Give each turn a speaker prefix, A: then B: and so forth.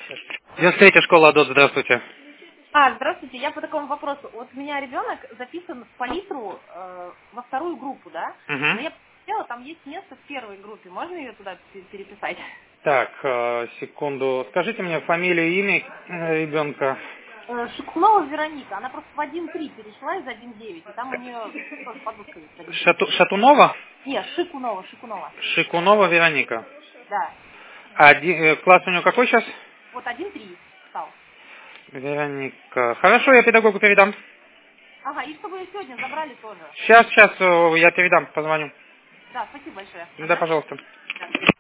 A: 93-я школа АДОТ, здравствуйте.
B: Здравствуйте, я по такому вопросу. Вот у меня ребенок записан в палитру во вторую группу, да? Но я посмотрела, там есть место в первой группе. Можно ее туда переписать?
A: Так, секунду. Скажите мне фамилию и имя ребенка.
B: Шикунова Вероника. Она просто в 1.3 перешла из 1.9, и там у нее тоже подушка есть. 1.9.
A: Шатунова?
B: Нет, Шикунова.
A: Шикунова Вероника.
B: Да.
A: Класс у нее какой сейчас?
B: Вот 1.3 стал.
A: Вероника. Хорошо, я педагогу передам.
B: Ага, и чтобы ее сегодня забрали тоже.
A: Сейчас, я передам, позвоню.
B: Да, спасибо большое.
A: Да, пожалуйста.
B: Да.